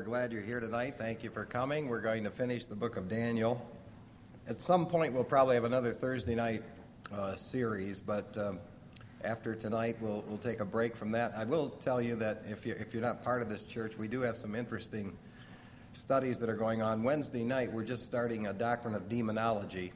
glad you're here tonight. Thank you for coming. We're going to finish the book of Daniel. At some point, we'll probably have another Thursday night series, but after tonight, we'll take a break from that. I will tell you that if you're not part of this church, we do have some interesting studies that are going on. Wednesday night, we're just starting a doctrine of demonology,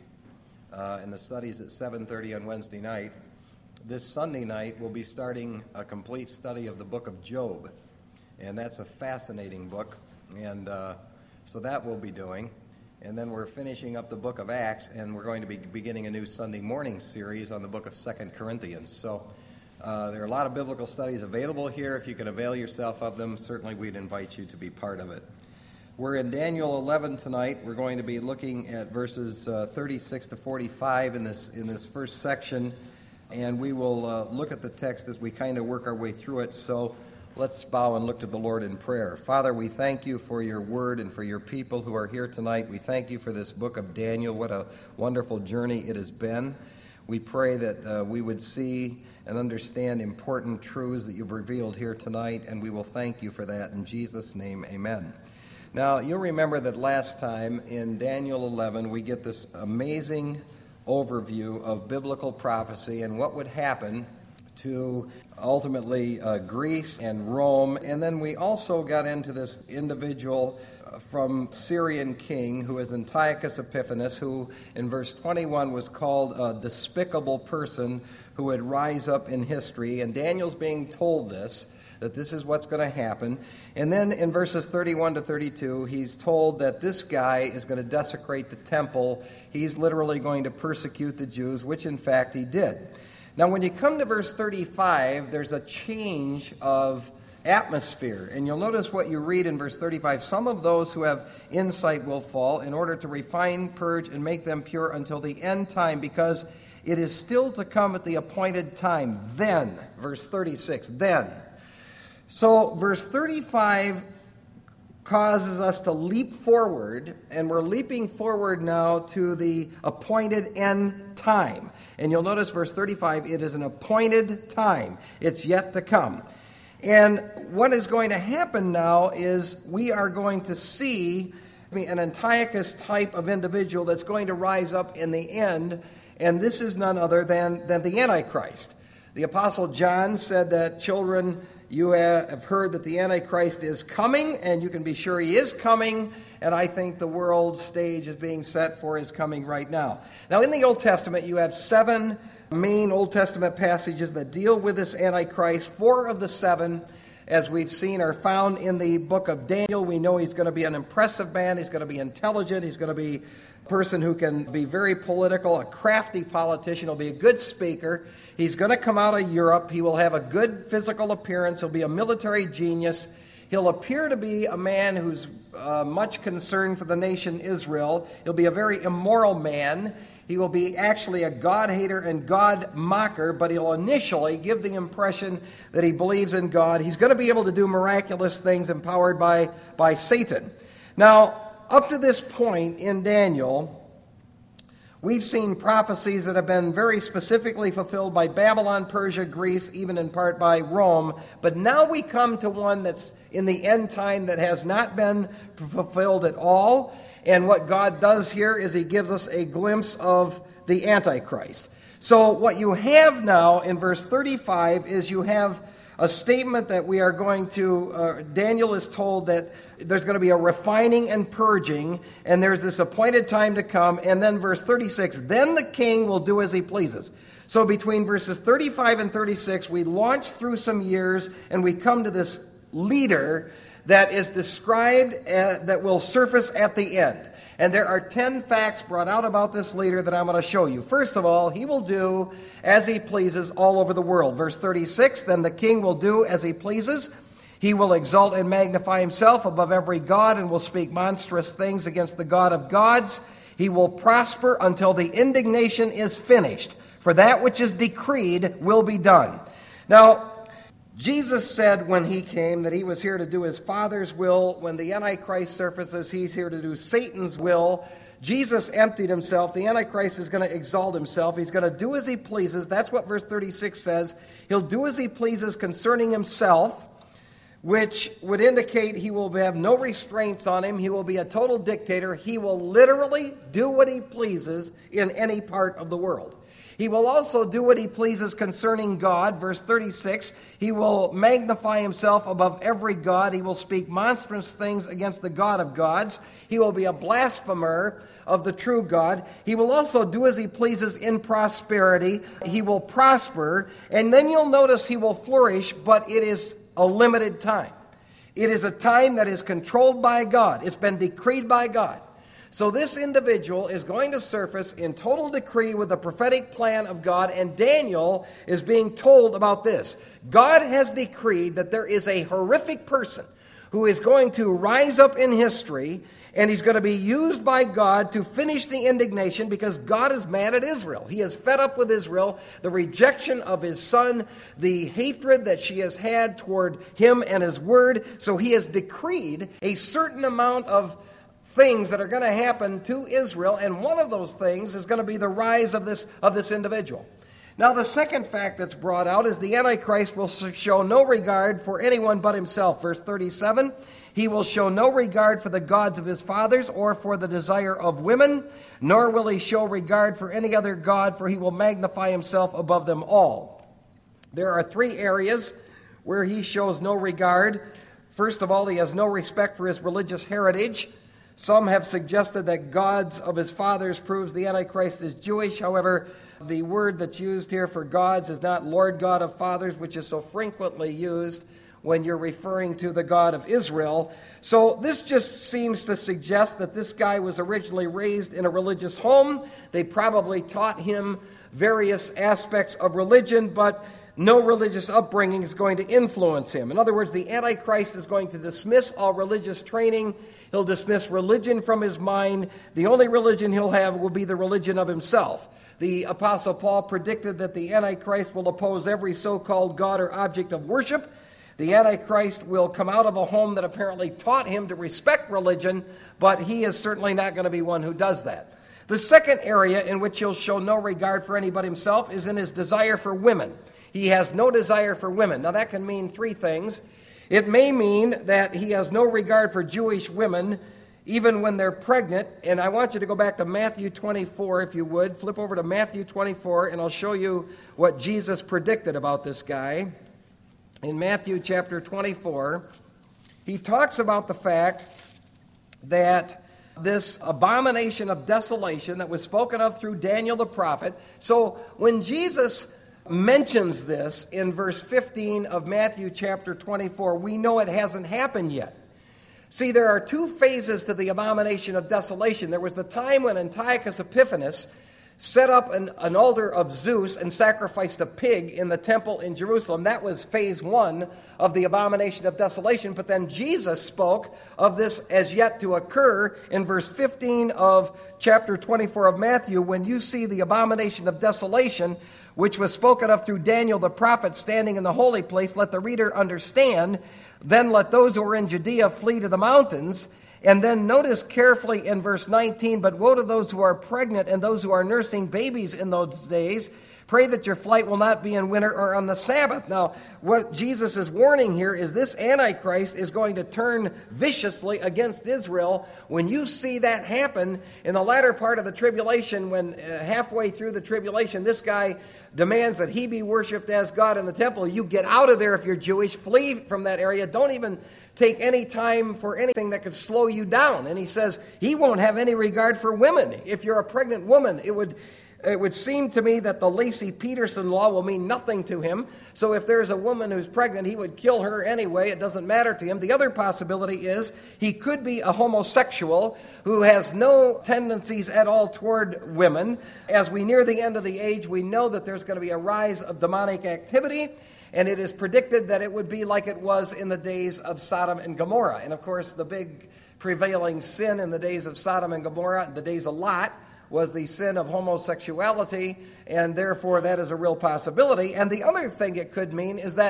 and the study's at 7:30 on Wednesday night. This Sunday night, we'll be starting a complete study of the book of Job. And that's a fascinating book, and so that we'll be doing. And then we're finishing up the book of Acts, and we're going to be beginning a new Sunday morning series on the book of 2 Corinthians. So there are a lot of biblical studies available here. If you can avail yourself of them, certainly we'd invite you to be part of it. We're in Daniel 11 tonight. We're going to be looking at verses 36 to 45 in this first section, and we will look at the text as we kind of work our way through it. So let's bow and look to the Lord in prayer. Father, we thank you for your word and for your people who are here tonight. We thank you for this book of Daniel. What a wonderful journey it has been. We pray that we would see and understand important truths that you've revealed here tonight, and we will thank you for that. In Jesus' name, amen. Now, you'll remember that last time in Daniel 11, we get this amazing overview of biblical prophecy and what would happen to ultimately Greece and Rome. And then we also got into this individual from Syrian king who is Antiochus Epiphanes, who in verse 21 was called a despicable person who would rise up in history. And Daniel's being told that this is what's going to happen. And then in verses 31 to 32, he's told that this guy is going to desecrate the temple. He's literally going to persecute the Jews, which in fact he did. Now, when you come to verse 35, there's a change of atmosphere. And you'll notice what you read in verse 35. Some of those who have insight will fall in order to refine, purge, and make them pure until the end time, because it is still to come at the appointed time. Then, verse 36, then. So, verse 35 causes us to leap forward, and we're leaping forward now to the appointed end time. And you'll notice verse 35, it is an appointed time. It's yet to come. And what is going to happen now is we are going to see an Antiochus type of individual that's going to rise up in the end, and this is none other than the Antichrist. The Apostle John said that, children, you have heard that the Antichrist is coming, and you can be sure he is coming, and I think the world stage is being set for his coming right now. Now, in the Old Testament, you have 7 main Old Testament passages that deal with this Antichrist. 4 of the 7, as we've seen, are found in the book of Daniel. We know he's going to be an impressive man. He's going to be intelligent. He's going to be a person who can be very political, a crafty politician. He'll be a good speaker. He's going to come out of Europe. He will have a good physical appearance. He'll be a military genius. He'll appear to be a man who's much concerned for the nation Israel. He'll be a very immoral man. He will be actually a God-hater and God-mocker, but he'll initially give the impression that he believes in God. He's going to be able to do miraculous things empowered by Satan. Now, up to this point in Daniel, we've seen prophecies that have been very specifically fulfilled by Babylon, Persia, Greece, even in part by Rome. But now we come to one that's in the end time that has not been fulfilled at all. And what God does here is he gives us a glimpse of the Antichrist. So what you have now in verse 35 is you have a statement that we are going to, Daniel is told that there's going to be a refining and purging, and there's this appointed time to come. And then verse 36, then the king will do as he pleases. So between verses 35 and 36, we launch through some years, and we come to this leader that is described that will surface at the end. And there are 10 facts brought out about this leader that I'm going to show you. First of all, he will do as he pleases all over the world. Verse 36, then the king will do as he pleases. He will exalt and magnify himself above every god and will speak monstrous things against the God of gods. He will prosper until the indignation is finished, for that which is decreed will be done. Now, Jesus said when he came that he was here to do his Father's will. When the Antichrist surfaces, he's here to do Satan's will. Jesus emptied himself. The Antichrist is going to exalt himself. He's going to do as he pleases. That's what verse 36 says. He'll do as he pleases concerning himself. which would indicate he will have no restraints on him. He will be a total dictator. He will literally do what he pleases in any part of the world. He will also do what he pleases concerning God. Verse 36, he will magnify himself above every god. He will speak monstrous things against the God of gods. He will be a blasphemer of the true God. He will also do as he pleases in prosperity. He will prosper. And then you'll notice he will flourish, but it is a limited time. It is a time that is controlled by God. It's been decreed by God. So this individual is going to surface in total decree with the prophetic plan of God, and Daniel is being told about this. God has decreed that there is a horrific person who is going to rise up in history, and he's going to be used by God to finish the indignation because God is mad at Israel. He is fed up with Israel, the rejection of his son, the hatred that she has had toward him and his word. So he has decreed a certain amount of things that are going to happen to Israel, and one of those things is going to be the rise of this individual. Now, the second fact that's brought out is the Antichrist will show no regard for anyone but himself. Verse 37, he will show no regard for the gods of his fathers or for the desire of women, nor will he show regard for any other god, for he will magnify himself above them all. There are three areas where he shows no regard. First of all, he has no respect for his religious heritage. Some have suggested that gods of his fathers proves the Antichrist is Jewish. However, the word that's used here for gods is not Lord God of fathers, which is so frequently used when you're referring to the God of Israel. So this just seems to suggest that this guy was originally raised in a religious home. They probably taught him various aspects of religion, but no religious upbringing is going to influence him. In other words, the Antichrist is going to dismiss all religious training. He'll dismiss religion from his mind. The only religion he'll have will be the religion of himself. The Apostle Paul predicted that the Antichrist will oppose every so-called God or object of worship. The Antichrist will come out of a home that apparently taught him to respect religion, but he is certainly not going to be one who does that. The second area in which he'll show no regard for any but himself is in his desire for women. He has no desire for women. Now that can mean three things. It may mean that he has no regard for Jewish women, even when they're pregnant. And I want you to go back to Matthew 24, if you would. Flip over to Matthew 24, and I'll show you what Jesus predicted about this guy. In Matthew chapter 24, he talks about the fact that this abomination of desolation that was spoken of through Daniel the prophet. So when Jesus mentions this in verse 15 of Matthew chapter 24, we know it hasn't happened yet. See, there are two phases to the abomination of desolation. There was the time when Antiochus Epiphanes set up an altar of Zeus and sacrificed a pig in the temple in Jerusalem. That was phase one of the abomination of desolation. But then Jesus spoke of this as yet to occur in verse 15 of chapter 24 of Matthew, when you see the abomination of desolation, which was spoken of through Daniel the prophet standing in the holy place. Let the reader understand. Then let those who are in Judea flee to the mountains. And then notice carefully in verse 19, but woe to those who are pregnant and those who are nursing babies in those days. Pray that your flight will not be in winter or on the Sabbath. Now, what Jesus is warning here is this Antichrist is going to turn viciously against Israel. When you see that happen in the latter part of the tribulation, when halfway through the tribulation, this guy demands that he be worshipped as God in the temple, you get out of there if you're Jewish. Flee from that area. Don't even take any time for anything that could slow you down. And he says he won't have any regard for women. If you're a pregnant woman, it would seem to me that the Lacey-Peterson law will mean nothing to him. So if there's a woman who's pregnant, he would kill her anyway. It doesn't matter to him. The other possibility is he could be a homosexual who has no tendencies at all toward women. As we near the end of the age, we know that there's going to be a rise of demonic activity. And it is predicted that it would be like it was in the days of Sodom and Gomorrah. And of course, the big prevailing sin in the days of Sodom and Gomorrah, the days of Lot, was the sin of homosexuality, and therefore that is a real possibility. And the other thing it could mean is that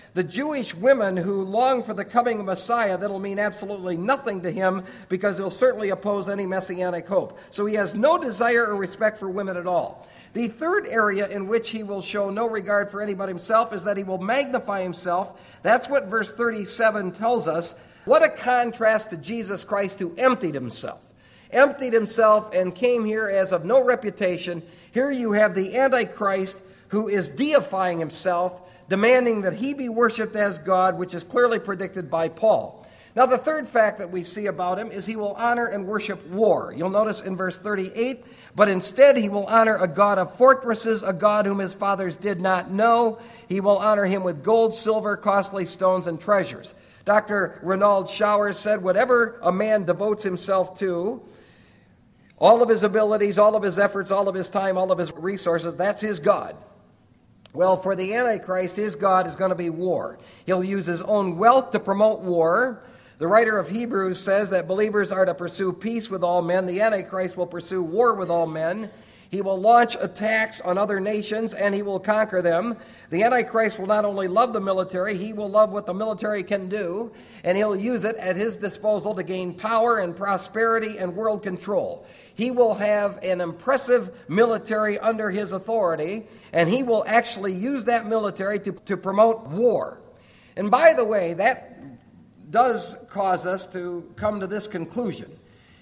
The Jewish women who long for the coming of Messiah, that'll mean absolutely nothing to him because he'll certainly oppose any messianic hope. So he has no desire or respect for women at all. The third area in which he will show no regard for anybody himself is that he will magnify himself. That's what verse 37 tells us. What a contrast to Jesus Christ, who emptied himself and came here as of no reputation. Here you have the Antichrist who is deifying himself, demanding that he be worshipped as God, which is clearly predicted by Paul. Now, the third fact that we see about him is he will honor and worship war. You'll notice in verse 38, but instead he will honor a god of fortresses, a god whom his fathers did not know. He will honor him with gold, silver, costly stones, and treasures. Dr. Renald Showers said, whatever a man devotes himself to, all of his abilities, all of his efforts, all of his time, all of his resources, that's his God. Well, for the Antichrist, his God is going to be war. He'll use his own wealth to promote war. The writer of Hebrews says that believers are to pursue peace with all men. The Antichrist will pursue war with all men. He will launch attacks on other nations, and he will conquer them. The Antichrist will not only love the military, he will love what the military can do, and he'll use it at his disposal to gain power and prosperity and world control. He will have an impressive military under his authority, and he will actually use that military to promote war. And by the way, that does cause us to come to this conclusion.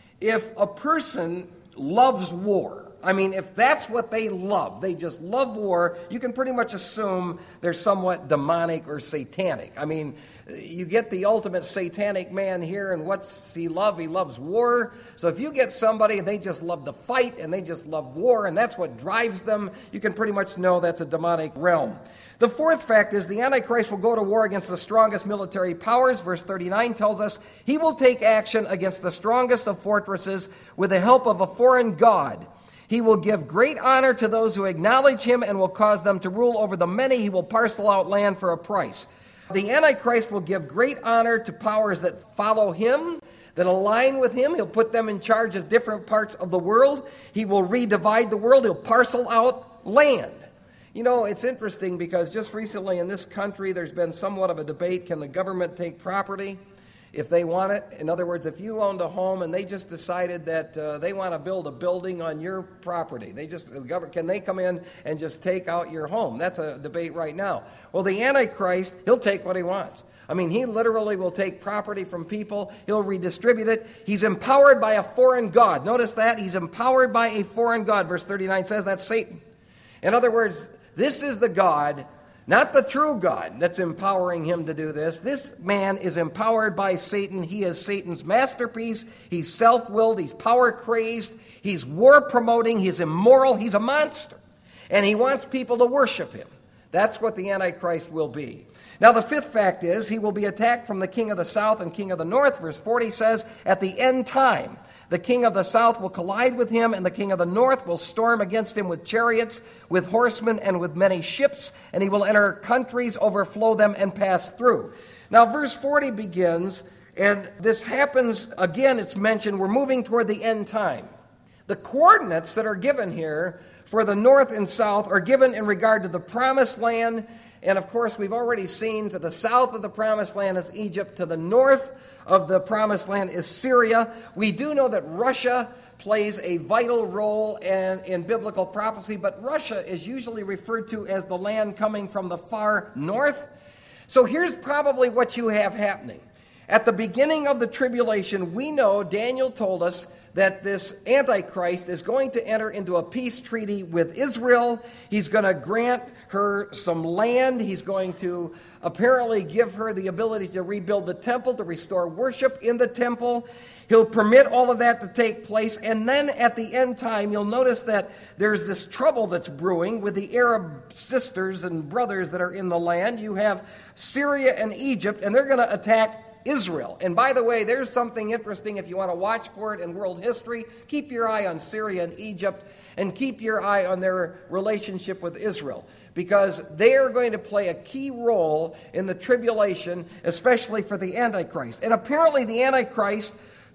If a person loves war, I mean, if that's what they love, they just love war, you can pretty much assume they're somewhat demonic or satanic. I mean, you get the ultimate satanic man here, and what's he love? He loves war. So if you get somebody and they just love to fight and they just love war, and that's what drives them, you can pretty much know that's a demonic realm. The fourth fact is the Antichrist will go to war against the strongest military powers. Verse 39 tells us he will take action against the strongest of fortresses with the help of a foreign god. He will give great honor to those who acknowledge him and will cause them to rule over the many. He will parcel out land for a price. The Antichrist will give great honor to powers that follow him, that align with him. He'll put them in charge of different parts of the world. He will redivide the world. He'll parcel out land. You know, it's interesting because just recently in this country there's been somewhat of a debate. Can the government take property if they want it? In other words, if you owned a home and they just decided that they want to build a building on your property, can they come in and just take out your home? That's a debate right now. Well, the Antichrist, he'll take what he wants. I mean, he literally will take property from people. He'll redistribute it. He's empowered by a foreign god. Notice that. He's empowered by a foreign god. Verse 39 says that's Satan. In other words, this is the God, not the true God, that's empowering him to do this. This man is empowered by Satan. He is Satan's masterpiece. He's self-willed. He's power-crazed. He's war-promoting. He's immoral. He's a monster. And he wants people to worship him. That's what the Antichrist will be. Now, the fifth fact is he will be attacked from the king of the south and king of the north. Verse 40 says, at the end time, the king of the south will collide with him, and the king of the north will storm against him with chariots, with horsemen, and with many ships, and he will enter countries, overflow them, and pass through. Now, verse 40 begins, and this happens, again, it's mentioned, we're moving toward the end time. The coordinates that are given here for the north and south are given in regard to the promised land. And of course, we've already seen to the south of the promised land is Egypt, to the north of the promised land is Syria. We do know that Russia plays a vital role in biblical prophecy, but Russia is usually referred to as the land coming from the far north. So here's probably what you have happening. At the beginning of the tribulation, we know, Daniel told us, that this Antichrist is going to enter into a peace treaty with Israel. He's going to grant her some land. He's going to apparently give her the ability to rebuild the temple, to restore worship in the temple. He'll permit all of that to take place. And then at the end time, you'll notice that there's this trouble that's brewing with the Arab sisters and brothers that are in the land. You have Syria and Egypt, and they're going to attack Israel. And by the way, there's something interesting if you want to watch for it in world history. Keep your eye on Syria and Egypt, and keep your eye on their relationship with Israel, because they are going to play a key role in the tribulation, especially for the Antichrist. And apparently the Antichrist,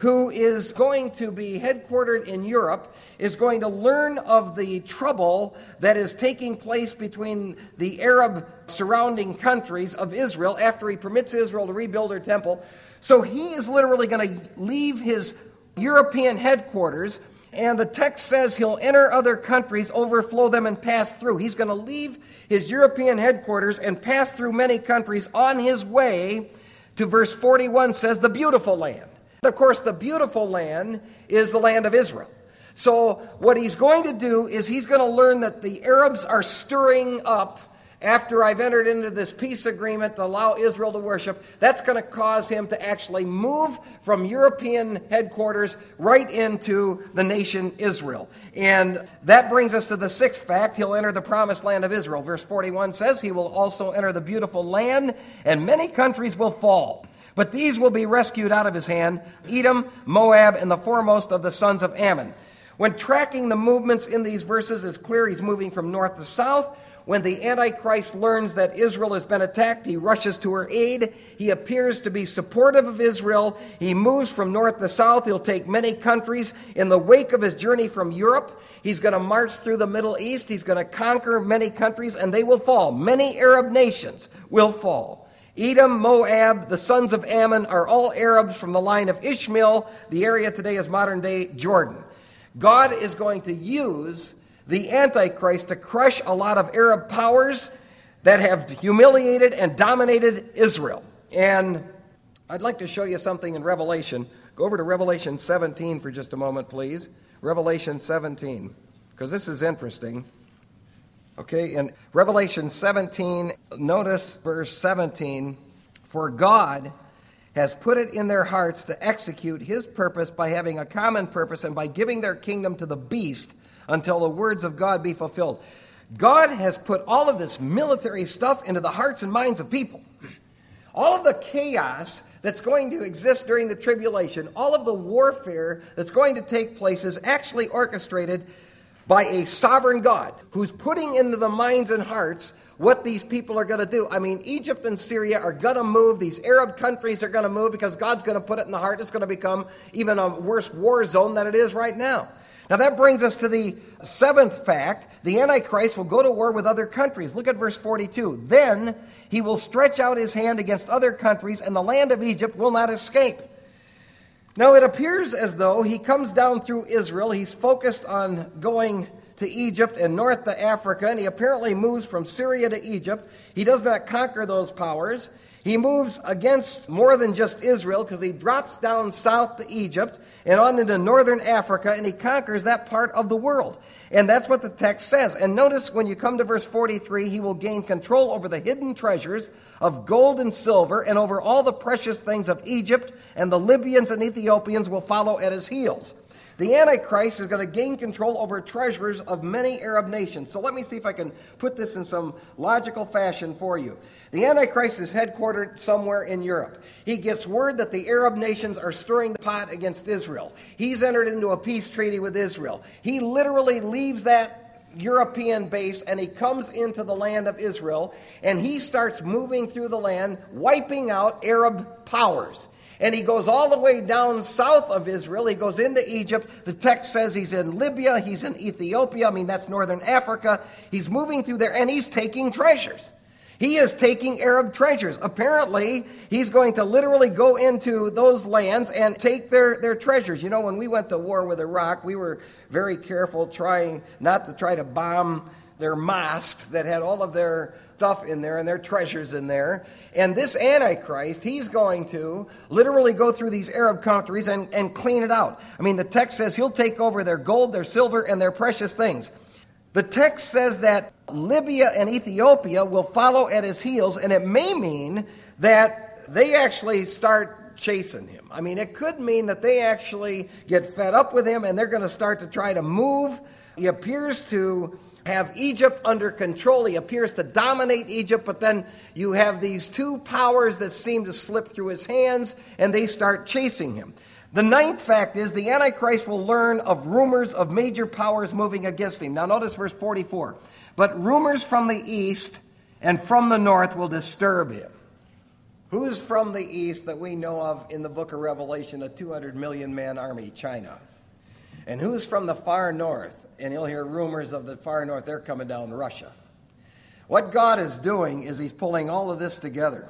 who is going to be headquartered in Europe, is going to learn of the trouble that is taking place between the Arab surrounding countries of Israel after he permits Israel to rebuild their temple. So he is literally going to leave his European headquarters, and the text says he'll enter other countries, overflow them, and pass through. He's going to leave his European headquarters and pass through many countries on his way to, verse 41 says, the beautiful land. Of course, the beautiful land is the land of Israel. So what he's going to do is he's going to learn that the Arabs are stirring up after I've entered into this peace agreement to allow Israel to worship. That's going to cause him to actually move from European headquarters right into the nation Israel. And that brings us to the sixth fact. He'll enter the promised land of Israel. Verse 41 says, he will also enter the beautiful land, and many countries will fall. But these will be rescued out of his hand, Edom, Moab, and the foremost of the sons of Ammon. When tracking the movements in these verses, it's clear he's moving from north to south. When the Antichrist learns that Israel has been attacked, he rushes to her aid. He appears to be supportive of Israel. He moves from north to south. He'll take many countries. In the wake of his journey from Europe, he's going to march through the Middle East. He's going to conquer many countries, and they will fall. Many Arab nations will fall. Edom, Moab, the sons of Ammon are all Arabs from the line of Ishmael. The area today is modern-day Jordan. God is going to use the Antichrist to crush a lot of Arab powers that have humiliated and dominated Israel. And I'd like to show you something in Revelation. Go over to Revelation 17 for just a moment, please. Revelation 17, because this is interesting. Okay, in Revelation 17, notice verse 17. For God has put it in their hearts to execute his purpose by having a common purpose and by giving their kingdom to the beast until the words of God be fulfilled. God has put all of this military stuff into the hearts and minds of people. All of the chaos that's going to exist during the tribulation, all of the warfare that's going to take place is actually orchestrated by a sovereign God who's putting into the minds and hearts what these people are going to do. I mean, Egypt and Syria are going to move. These Arab countries are going to move because God's going to put it in the heart. It's going to become even a worse war zone than it is right now. Now that brings us to the seventh fact. The Antichrist will go to war with other countries. Look at verse 42. Then he will stretch out his hand against other countries, and the land of Egypt will not escape. Now it appears as though he comes down through Israel. He's focused on going to Egypt and north to Africa, and he apparently moves from Syria to Egypt. He does not conquer those powers. He moves against more than just Israel because he drops down south to Egypt and on into northern Africa, and he conquers that part of the world. And that's what the text says. And notice when you come to verse 43, he will gain control over the hidden treasures of gold and silver and over all the precious things of Egypt, and the Libyans and Ethiopians will follow at his heels. The Antichrist is going to gain control over treasures of many Arab nations. So let me see if I can put this in some logical fashion for you. The Antichrist is headquartered somewhere in Europe. He gets word that the Arab nations are stirring the pot against Israel. He's entered into a peace treaty with Israel. He literally leaves that European base and he comes into the land of Israel, and he starts moving through the land, wiping out Arab powers. And he goes all the way down south of Israel. He goes into Egypt. The text says he's in Libya. He's in Ethiopia. I mean, that's northern Africa. He's moving through there, and he's taking treasures. He is taking Arab treasures. Apparently, he's going to literally go into those lands and take their treasures. You know, when we went to war with Iraq, we were very careful trying not to try to bomb their mosques that had all of their stuff in there and their treasures in there. And this Antichrist, he's going to literally go through these Arab countries and clean it out. I mean, the text says he'll take over their gold, their silver, and their precious things. The text says that Libya and Ethiopia will follow at his heels, and it may mean that they actually start chasing him. I mean, it could mean that they actually get fed up with him and they're going to start to try to move. He appears to have Egypt under control. He appears to dominate Egypt, but then you have these two powers that seem to slip through his hands, and they start chasing him. The ninth fact is the Antichrist will learn of rumors of major powers moving against him. Now notice verse 44. But rumors from the east and from the north will disturb him. Who's from the east that we know of in the book of Revelation, a 200 million man army? China. And who's from the far north? And you'll hear rumors of the far north, they're coming down, Russia. What God is doing is he's pulling all of this together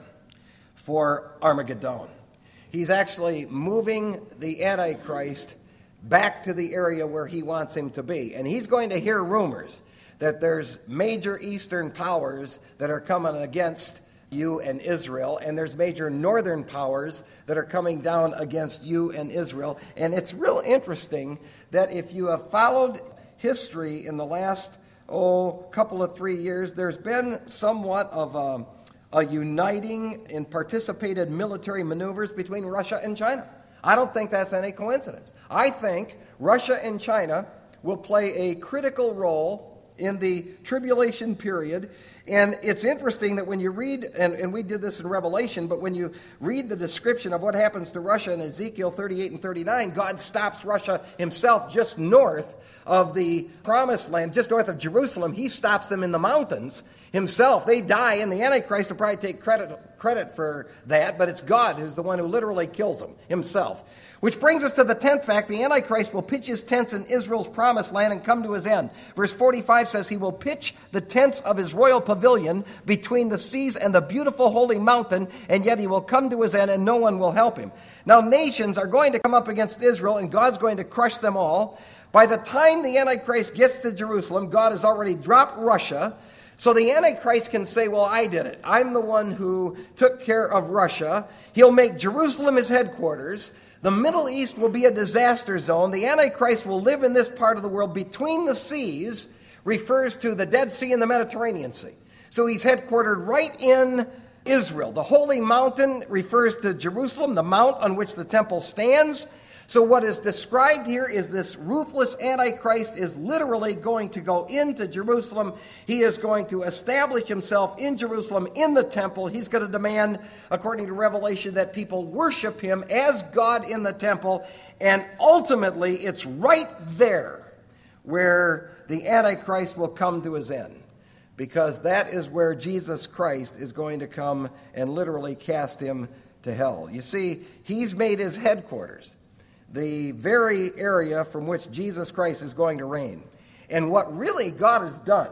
for Armageddon. He's actually moving the Antichrist back to the area where he wants him to be. And he's going to hear rumors that there's major Eastern powers that are coming against you and Israel, and there's major northern powers that are coming down against you and Israel. And it's real interesting that if you have followed history in the last, couple of 3 years, there's been somewhat of a uniting in participated military maneuvers between Russia and China. I don't think that's any coincidence. I think Russia and China will play a critical role in the tribulation period. And it's interesting that when you read, and we did this in Revelation, but when you read the description of what happens to Russia in Ezekiel 38 and 39, God stops Russia himself just north of the Promised Land, just north of Jerusalem. He stops them in the mountains himself. They die, and the Antichrist will probably take credit for that, but it's God who's the one who literally kills them himself. Which brings us to the 10th fact. The Antichrist will pitch his tents in Israel's promised land and come to his end. Verse 45 says he will pitch the tents of his royal pavilion between the seas and the beautiful holy mountain, and yet he will come to his end and no one will help him. Now nations are going to come up against Israel, and God's going to crush them all. By the time the Antichrist gets to Jerusalem, God has already dropped Russia. So the Antichrist can say, well, I did it. I'm the one who took care of Russia. He'll make Jerusalem his headquarters. The Middle East will be a disaster zone. The Antichrist will live in this part of the world between the seas, refers to the Dead Sea and the Mediterranean Sea. So he's headquartered right in Israel. The Holy Mountain refers to Jerusalem, the mount on which the temple stands. So what is described here is this ruthless Antichrist is literally going to go into Jerusalem. He is going to establish himself in Jerusalem, in the temple. He's going to demand, according to Revelation, that people worship him as God in the temple. And ultimately, it's right there where the Antichrist will come to his end, because that is where Jesus Christ is going to come and literally cast him to hell. You see, he's made his headquarters the very area from which Jesus Christ is going to reign. And what really God has done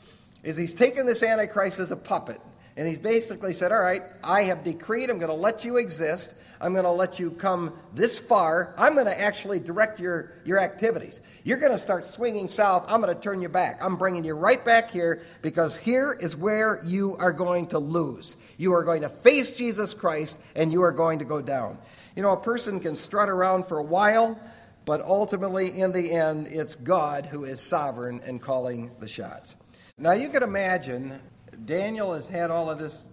is he's taken this Antichrist as a puppet, and he's basically said, all right, I have decreed, I'm going to let you exist, I'm going to let you come this far, I'm going to actually direct your activities. You're going to start swinging south, I'm going to turn you back. I'm bringing you right back here, because here is where you are going to lose. You are going to face Jesus Christ, and you are going to go down. You know, a person can strut around for a while, but ultimately, in the end, it's God who is sovereign and calling the shots. Now, you can imagine Daniel has had all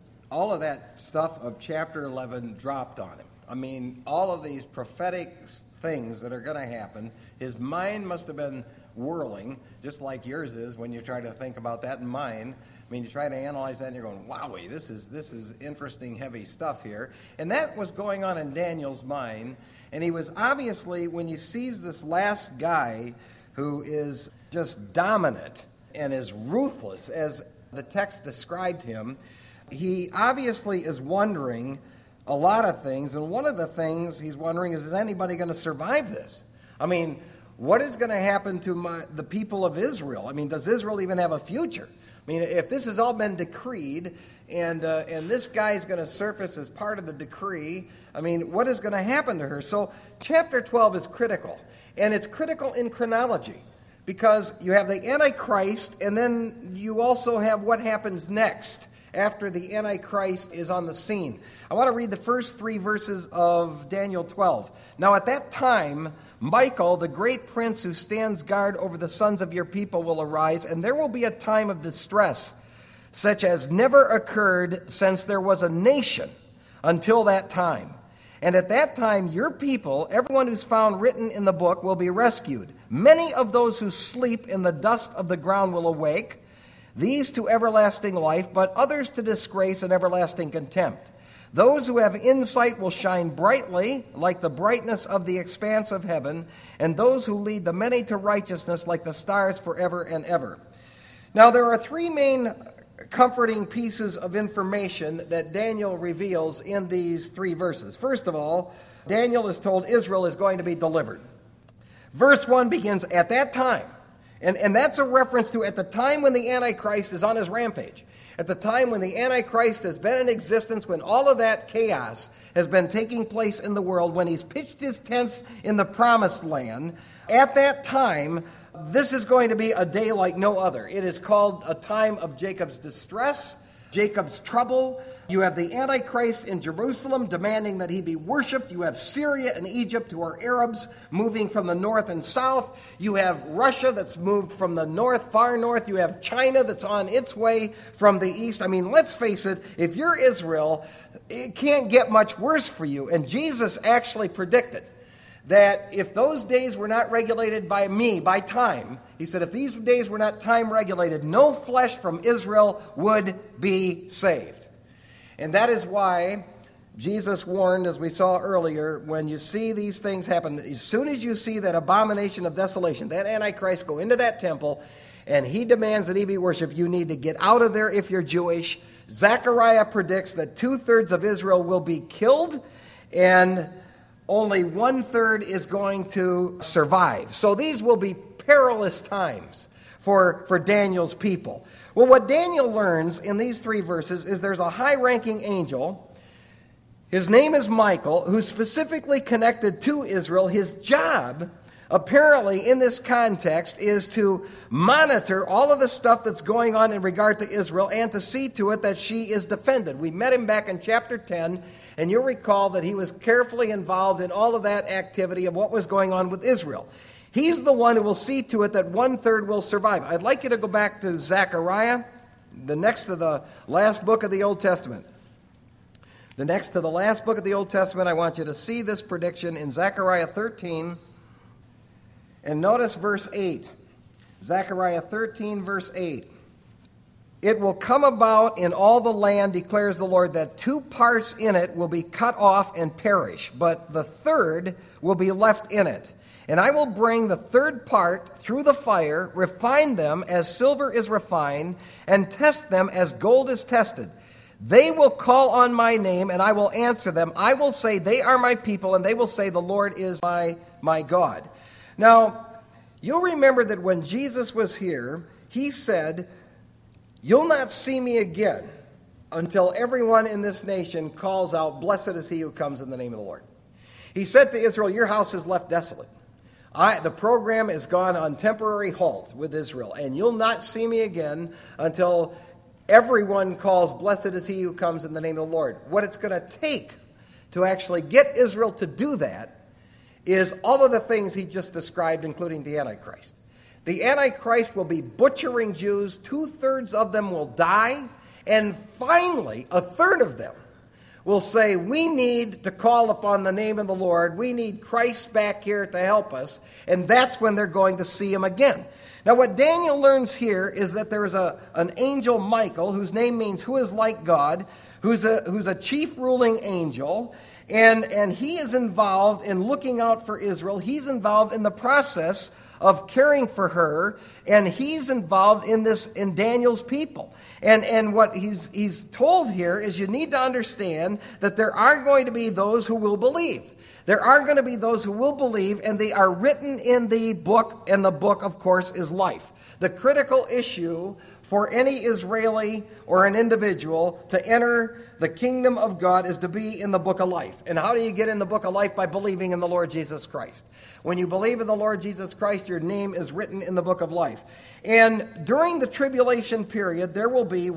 of that stuff of chapter 11 dropped on him. I mean, all of these prophetic things that are going to happen, his mind must have been whirling, just like yours is when you try to think about that in mind. I mean, you try to analyze that and you're going, wowee, this is interesting, heavy stuff here. And that was going on in Daniel's mind. And he was obviously, when he sees this last guy who is just dominant and is ruthless, as the text described him, he obviously is wondering a lot of things. And one of the things he's wondering is anybody going to survive this? I mean, what is going to happen to the people of Israel? I mean, does Israel even have a future? I mean, if this has all been decreed, and this guy's going to surface as part of the decree, I mean, what is going to happen to her? So chapter 12 is critical, and it's critical in chronology, because you have the Antichrist, and then you also have what happens next after the Antichrist is on the scene. I want to read the first 3 verses of Daniel 12. Now at that time, Michael, the great prince who stands guard over the sons of your people, will arise, and there will be a time of distress, such as never occurred since there was a nation until that time. And at that time, your people, everyone who's found written in the book, will be rescued. Many of those who sleep in the dust of the ground will awake, these to everlasting life, but others to disgrace and everlasting contempt. Those who have insight will shine brightly, like the brightness of the expanse of heaven, and those who lead the many to righteousness, like the stars forever and ever. Now, there are 3 main comforting pieces of information that Daniel reveals in these 3 verses. First of all, Daniel is told Israel is going to be delivered. Verse 1 begins, at that time. And that's a reference to at the time when the Antichrist is on his rampage. At the time when the Antichrist has been in existence, when all of that chaos has been taking place in the world, when he's pitched his tents in the promised land, at that time, this is going to be a day like no other. It is called a time of Jacob's distress, Jacob's trouble. You have the Antichrist in Jerusalem demanding that he be worshipped. You have Syria and Egypt, who are Arabs, moving from the north and south. You have Russia that's moved from the north, far north. You have China that's on its way from the east. I mean, let's face it, if you're Israel, it can't get much worse for you. And Jesus actually predicted that if those days were not regulated by me, by time, he said, if these days were not time regulated, no flesh from Israel would be saved. And that is why Jesus warned, as we saw earlier, when you see these things happen, as soon as you see that abomination of desolation, that Antichrist go into that temple, and he demands that he be worshipped, you need to get out of there if you're Jewish. Zechariah predicts that 2/3 of Israel will be killed, and only 1/3 is going to survive. So these will be perilous times for Daniel's people. Well, what Daniel learns in these 3 verses is there's a high-ranking angel. His name is Michael, who's specifically connected to Israel. His job, apparently in this context, is to monitor all of the stuff that's going on in regard to Israel and to see to it that she is defended. We met him back in chapter 10, and you'll recall that he was carefully involved in all of that activity of what was going on with Israel. He's the one who will see to it that 1/3 will survive. I'd like you to go back to Zechariah, the next to the last book of the Old Testament. The next to the last book of the Old Testament, I want you to see this prediction in Zechariah 13. And notice verse 8. Zechariah 13, verse 8. It will come about in all the land, declares the Lord, that 2 parts in it will be cut off and perish, but the 3rd will be left in it. And I will bring the 3rd part through the fire, refine them as silver is refined, and test them as gold is tested. They will call on my name, and I will answer them. I will say, they are my people, and they will say, the Lord is my God. Now, you'll remember that when Jesus was here, he said, you'll not see me again until everyone in this nation calls out, blessed is he who comes in the name of the Lord. He said to Israel, your house is left desolate. The program has gone on temporary halt with Israel, and you'll not see me again until everyone calls, blessed is he who comes in the name of the Lord. What it's going to take to actually get Israel to do that is all of the things he just described, including the Antichrist. The Antichrist will be butchering Jews. 2/3 of them will die. And finally, 1/3 of them will say, we need to call upon the name of the Lord. We need Christ back here to help us. And that's when they're going to see him again. Now, what Daniel learns here is that there is an angel, Michael, whose name means who is like God, who's a chief ruling angel. And he is involved in looking out for Israel. He's involved in the process of caring for her, and he's involved in Daniel's people. And what he's told here is you need to understand that there are going to be those who will believe. There are going to be those who will believe, and they are written in the book, and the book, of course, is life. The critical issue for any Israeli or an individual to enter the kingdom of God is to be in the book of life. And how do you get in the book of life? By believing in the Lord Jesus Christ. When you believe in the Lord Jesus Christ, your name is written in the book of life. And during the tribulation period, there will be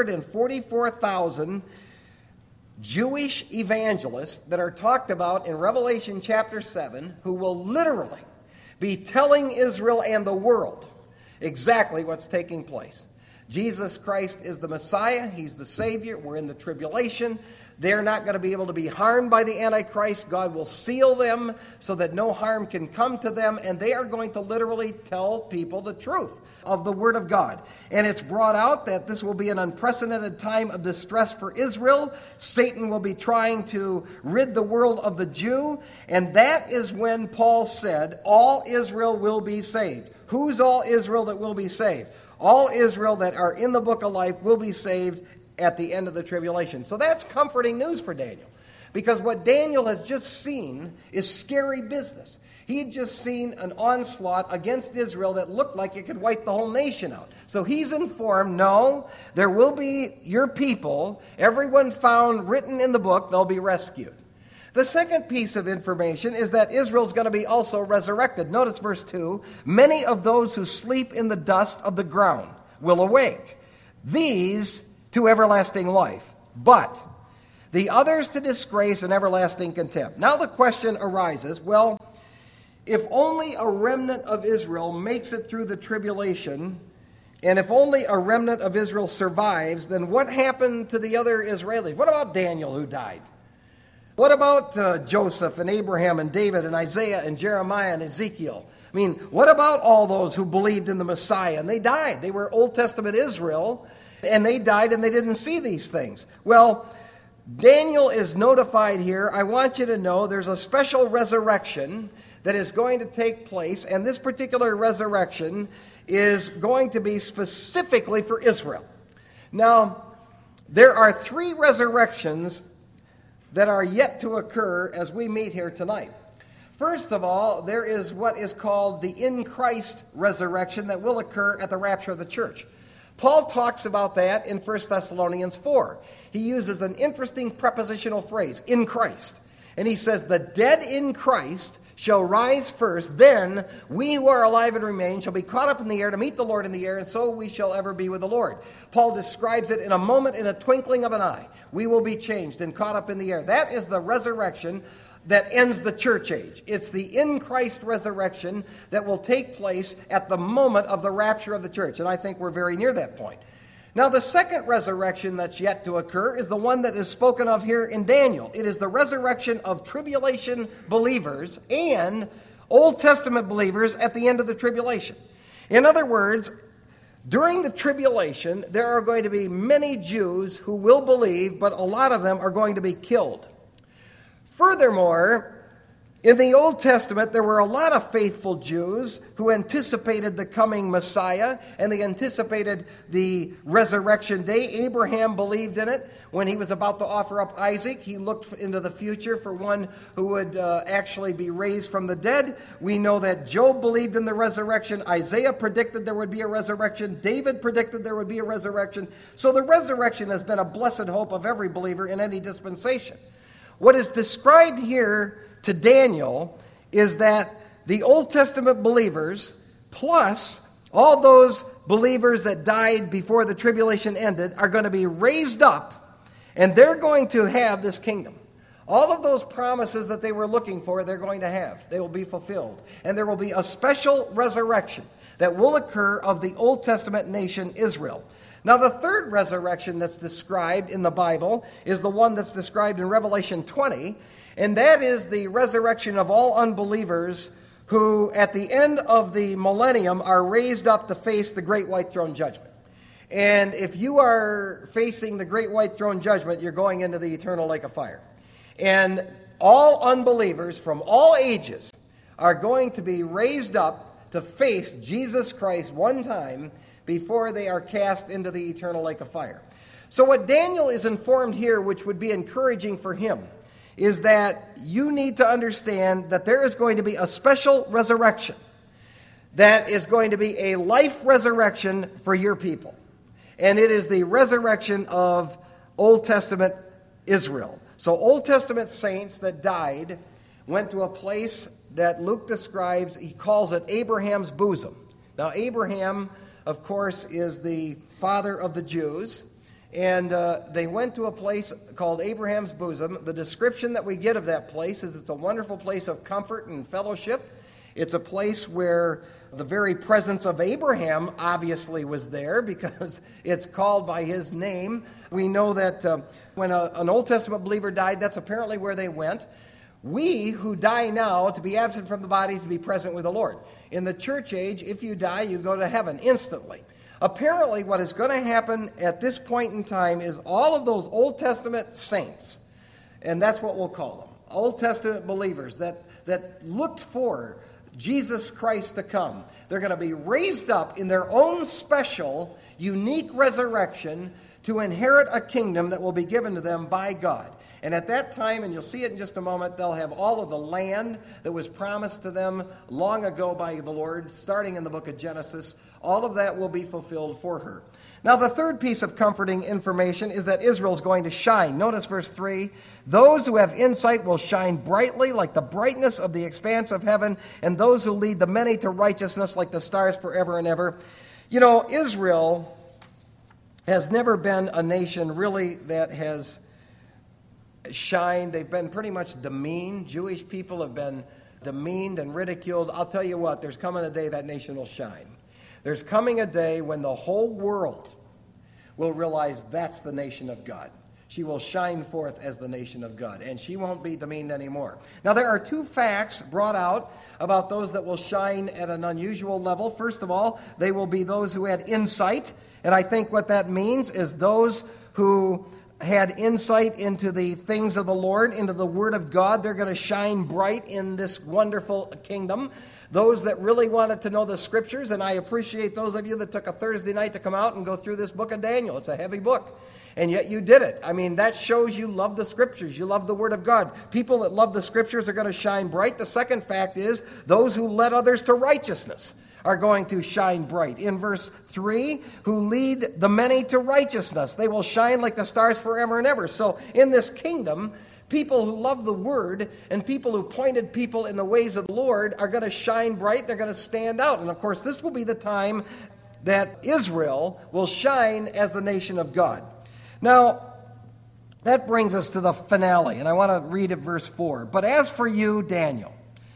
144,000 Jewish evangelists that are talked about in Revelation chapter 7, who will literally be telling Israel and the world exactly what's taking place. Jesus Christ is the Messiah. He's the Savior. We're in the tribulation. They're not going to be able to be harmed by the Antichrist. God will seal them so that no harm can come to them, and they are going to literally tell people the truth of the Word of God. And it's brought out that this will be an unprecedented time of distress for Israel. Satan will be trying to rid the world of the Jew, and that is when Paul said, all Israel will be saved. Who's all Israel that will be saved? All Israel that are in the book of life will be saved at the end of the tribulation. So that's comforting news for Daniel, because what Daniel has just seen is scary business. He had just seen an onslaught against Israel that looked like it could wipe the whole nation out. So he's informed, no, there will be your people, everyone found written in the book, they'll be rescued. The second piece of information is that Israel's going to be also resurrected. Notice verse 2, many of those who sleep in the dust of the ground will awake, these to everlasting life, but the others to disgrace and everlasting contempt. Now the question arises, well, if only a remnant of Israel makes it through the tribulation, and if only a remnant of Israel survives, then what happened to the other Israelis? What about Daniel, who died? What about Joseph and Abraham and David and Isaiah and Jeremiah and Ezekiel? I mean, what about all those who believed in the Messiah and they died? They were Old Testament Israel, and they died and they didn't see these things. Well, Daniel is notified here. I want you to know there's a special resurrection that is going to take place, and this particular resurrection is going to be specifically for Israel. Now, there are 3 resurrections that are yet to occur as we meet here tonight. First of all, there is what is called the in Christ resurrection that will occur at the rapture of the church. Paul talks about that in 1 Thessalonians 4. He uses an interesting prepositional phrase, in Christ. And he says, the dead in Christ shall rise first, then we who are alive and remain shall be caught up in the air to meet the Lord in the air, and so we shall ever be with the Lord. Paul describes it in a moment, in a twinkling of an eye. We will be changed and caught up in the air. That is the resurrection that ends the church age. It's the in Christ resurrection that will take place at the moment of the rapture of the church, and I think we're very near that point. Now, the second resurrection that's yet to occur is the one that is spoken of here in Daniel. It is the resurrection of tribulation believers and Old Testament believers at the end of the tribulation. In other words, during the tribulation, there are going to be many Jews who will believe, but a lot of them are going to be killed. Furthermore, in the Old Testament, there were a lot of faithful Jews who anticipated the coming Messiah, and they anticipated the resurrection day. Abraham believed in it. When he was about to offer up Isaac, he looked into the future for one who would actually be raised from the dead. We know that Job believed in the resurrection. Isaiah predicted there would be a resurrection. David predicted there would be a resurrection. So the resurrection has been a blessed hope of every believer in any dispensation. What is described here to Daniel is that the Old Testament believers, plus all those believers that died before the tribulation ended, are going to be raised up, and they're going to have this kingdom. All of those promises that they were looking for, they're going to have. They will be fulfilled. And there will be a special resurrection that will occur of the Old Testament nation Israel. Now, the third resurrection that's described in the Bible is the one that's described in Revelation 20, and that is the resurrection of all unbelievers who, at the end of the millennium, are raised up to face the great white throne judgment. And if you are facing the great white throne judgment, you're going into the eternal lake of fire. And all unbelievers from all ages are going to be raised up to face Jesus Christ one time before they are cast into the eternal lake of fire. So what Daniel is informed here, which would be encouraging for him, is that you need to understand that there is going to be a special resurrection that is going to be a life resurrection for your people. And it is the resurrection of Old Testament Israel. So Old Testament saints that died went to a place that Luke describes, he calls it Abraham's bosom. Now Abraham, of course, is the father of the Jews. And they went to a place called Abraham's bosom. The description that we get of that place is it's a wonderful place of comfort and fellowship. It's a place where the very presence of Abraham obviously was there because it's called by his name. We know that when an Old Testament believer died, that's apparently where they went. We who die now, to be absent from the bodies, to be present with the Lord. In the church age, if you die, you go to heaven instantly. Apparently, what is going to happen at this point in time is all of those Old Testament saints, and that's what we'll call them, Old Testament believers that looked for Jesus Christ to come. They're going to be raised up in their own special, unique resurrection to inherit a kingdom that will be given to them by God. And at that time, and you'll see it in just a moment, they'll have all of the land that was promised to them long ago by the Lord, starting in the book of Genesis. All of that will be fulfilled for her. Now, the third piece of comforting information is that Israel's going to shine. Notice verse 3. Those who have insight will shine brightly like the brightness of the expanse of heaven, and those who lead the many to righteousness like the stars forever and ever. You know, Israel has never been a nation really that has shined. They've been pretty much demeaned. Jewish people have been demeaned and ridiculed. I'll tell you what, there's coming a day that nation will shine. There's coming a day when the whole world will realize that's the nation of God. She will shine forth as the nation of God, and she won't be demeaned anymore. Now, there are two facts brought out about those that will shine at an unusual level. First of all, they will be those who had insight, and I think what that means is those who had insight into the things of the Lord, into the Word of God. They're going to shine bright in this wonderful kingdom. Those that really wanted to know the Scriptures, and I appreciate those of you that took a Thursday night to come out and go through this book of Daniel. It's a heavy book, and yet you did it. I mean, that shows you love the Scriptures. You love the Word of God. People that love the Scriptures are going to shine bright. The second fact is those who led others to righteousness are going to shine bright. In verse 3, who lead the many to righteousness. They will shine like the stars forever and ever. So in this kingdom, people who love the Word and people who pointed people in the ways of the Lord are going to shine bright. They're going to stand out. And of course, this will be the time that Israel will shine as the nation of God. Now, that brings us to the finale, and I want to read at verse 4. But as for you, Daniel,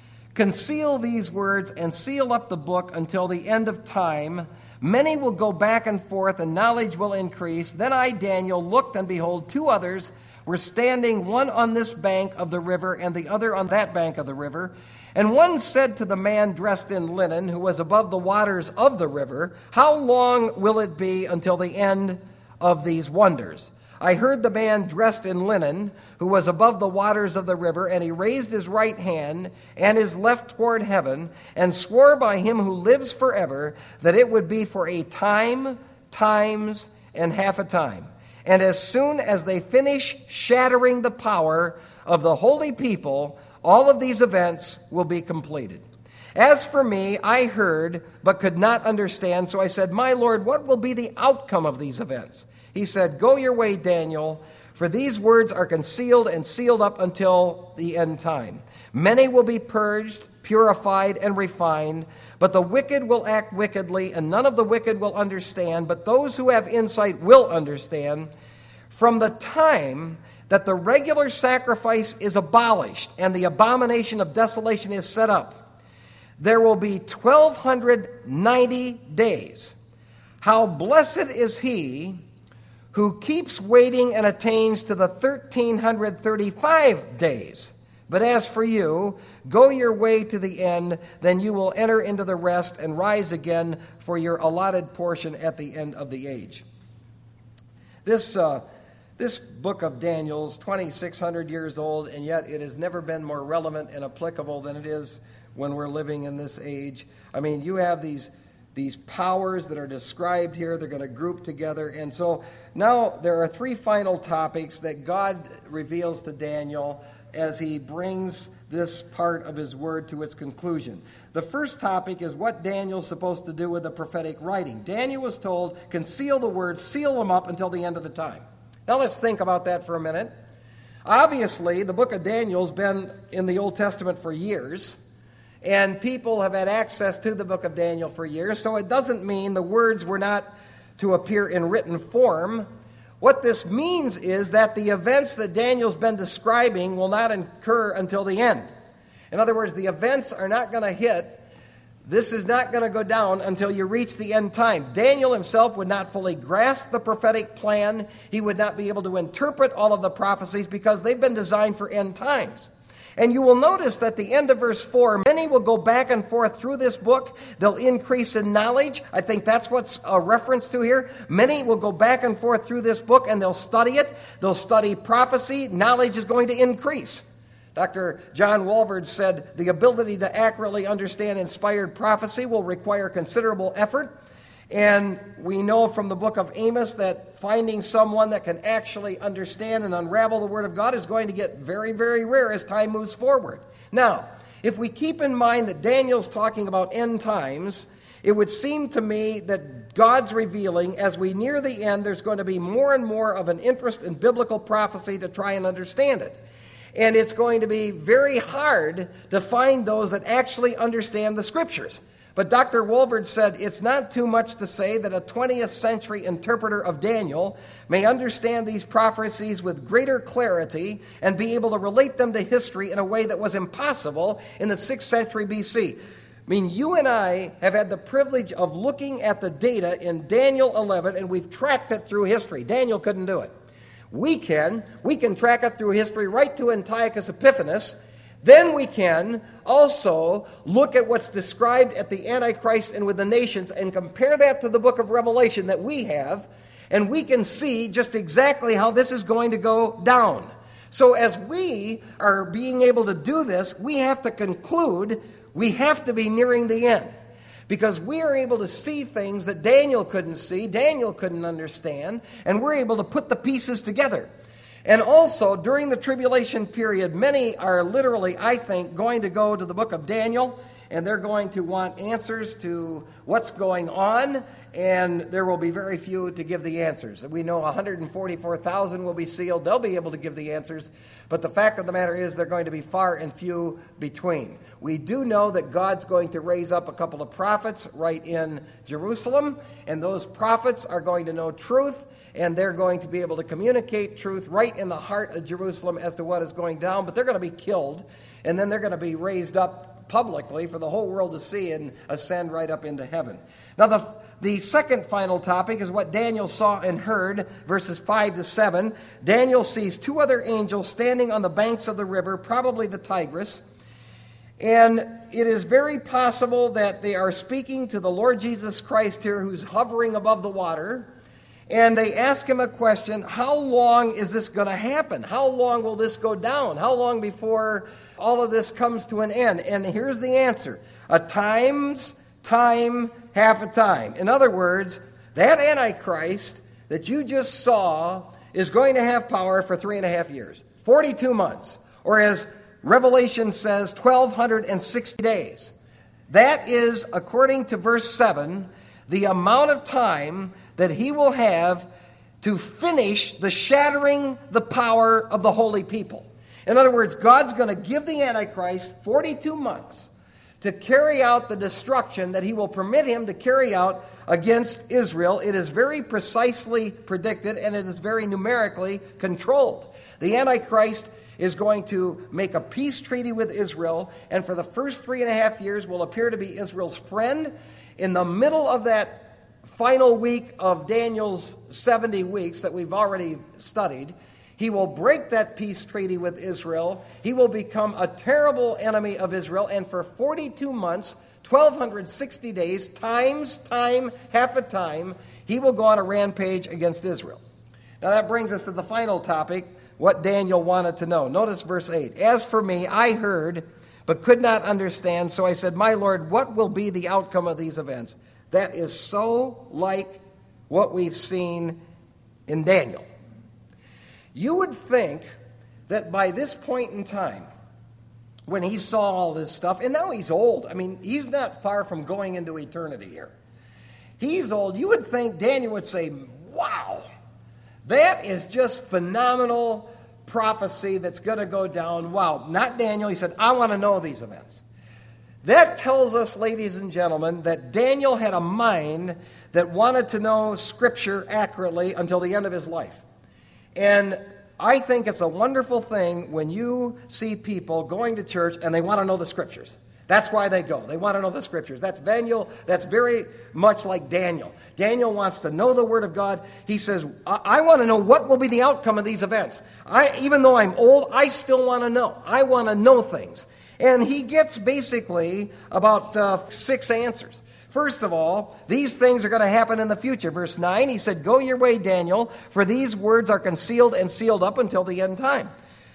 conceal these words and seal up the book until the end of time. Many will go back and forth, and knowledge will increase. Then I, Daniel, looked, and behold, two others were standing, one on this bank of the river and the other on that bank of the river. And one said to the man dressed in linen, who was above the waters of the river, how long will it be until the end of these wonders? I heard the man dressed in linen, who was above the waters of the river, and he raised his right hand and his left toward heaven, and swore by him who lives forever that it would be for a time, times, and half a time. And as soon as they finish shattering the power of the holy people, all of these events will be completed. As for me, I heard, but could not understand. So I said, my Lord, what will be the outcome of these events? He said, go your way, Daniel, for these words are concealed and sealed up until the end time. Many will be purged, purified, and refined, but the wicked will act wickedly, and none of the wicked will understand, but those who have insight will understand. From the time that the regular sacrifice is abolished and the abomination of desolation is set up, there will be 1,290 days. How blessed is he who keeps waiting and attains to the 1,335 days. But as for you, go your way to the end, then you will enter into the rest and rise again for your allotted portion at the end of the age. This book of Daniel is 2,600 years old, and yet it has never been more relevant and applicable than it is when we're living in this age. I mean, you have these powers that are described here. They're going to group together. And so now there are three final topics that God reveals to Daniel as he brings this part of his word to its conclusion. The first topic is what Daniel's supposed to do with the prophetic writing. Daniel was told, conceal the words, seal them up until the end of the time. Now let's think about that for a minute. Obviously, the book of Daniel's been in the Old Testament for years, and people have had access to the book of Daniel for years, so it doesn't mean the words were not to appear in written form. What this means is that the events that Daniel's been describing will not occur until the end. In other words, the events are not going to hit. This is not going to go down until you reach the end time. Daniel himself would not fully grasp the prophetic plan. He would not be able to interpret all of the prophecies because they've been designed for end times. And you will notice that the end of verse 4, many will go back and forth through this book. They'll increase in knowledge. I think that's what's a reference to here. Many will go back and forth through this book, and they'll study it. They'll study prophecy. Knowledge is going to increase. Dr. John Walvoord said, the ability to accurately understand inspired prophecy will require considerable effort. And we know from the book of Amos that finding someone that can actually understand and unravel the Word of God is going to get very, very rare as time moves forward. Now, if we keep in mind that Daniel's talking about end times, it would seem to me that God's revealing, as we near the end, there's going to be more and more of an interest in biblical prophecy to try and understand it. And it's going to be very hard to find those that actually understand the Scriptures. But Dr. Walvoord said it's not too much to say that a 20th century interpreter of Daniel may understand these prophecies with greater clarity and be able to relate them to history in a way that was impossible in the 6th century BC. I mean, you and I have had the privilege of looking at the data in Daniel 11, and we've tracked it through history. Daniel couldn't do it. We can track it through history right to Antiochus Epiphanes. Then we can also look at what's described at the Antichrist and with the nations and compare that to the book of Revelation that we have, and we can see just exactly how this is going to go down. So as we are being able to do this, we have to conclude we have to be nearing the end, because we are able to see things that Daniel couldn't see, Daniel couldn't understand, and we're able to put the pieces together. And also, during the tribulation period, many are literally, I think, going to go to the book of Daniel, and they're going to want answers to what's going on, and there will be very few to give the answers. We know 144,000 will be sealed. They'll be able to give the answers, but the fact of the matter is they're going to be far and few between. We do know that God's going to raise up a couple of prophets right in Jerusalem, and those prophets are going to know truth, and they're going to be able to communicate truth right in the heart of Jerusalem as to what is going down, but they're going to be killed, and then they're going to be raised up publicly for the whole world to see and ascend right up into heaven. Now, the second final topic is what Daniel saw and heard, verses 5 to 7. Daniel sees two other angels standing on the banks of the river, probably the Tigris, and it is very possible that they are speaking to the Lord Jesus Christ here, who's hovering above the water. And they ask him a question: how long is this going to happen? How long will this go down? How long before all of this comes to an end? And here's the answer: a time's time, half a time. In other words, that Antichrist that you just saw is going to have power for 3.5 years, 42 months, or as Revelation says, 1,260 days. That is, according to verse 7, the amount of time that he will have to finish the shattering the power of the holy people. In other words, God's going to give the Antichrist 42 months to carry out the destruction that he will permit him to carry out against Israel. It is very precisely predicted, and it is very numerically controlled. The Antichrist is going to make a peace treaty with Israel, and for the first 3.5 years will appear to be Israel's friend. In the middle of that final week of Daniel's 70 weeks that we've already studied, he will break that peace treaty with Israel. He will become a terrible enemy of Israel, and for 42 months, 1,260 days, times time, half a time, he will go on a rampage against Israel. Now that brings us to the final topic, what Daniel wanted to know. Notice verse 8. As for me, I heard, but could not understand, so I said, my Lord, what will be the outcome of these events? That is so like what we've seen in Daniel. You would think that by this point in time, when he saw all this stuff, and now he's old. I mean, he's not far from going into eternity here. He's old. You would think Daniel would say, wow, that is just phenomenal prophecy that's going to go down. Wow, not Daniel. He said, I want to know these events. That tells us, ladies and gentlemen, that Daniel had a mind that wanted to know Scripture accurately until the end of his life. And I think it's a wonderful thing when you see people going to church and they want to know the Scriptures. That's why they go. They want to know the Scriptures. That's very much like Daniel. Daniel wants to know the Word of God. He says, I want to know what will be the outcome of these events. Even though I'm old, I still want to know. I want to know things. And he gets basically about 6 answers. First of all, these things are going to happen in the future. Verse 9, he said, go your way, Daniel, for these words are concealed and sealed up until the end time.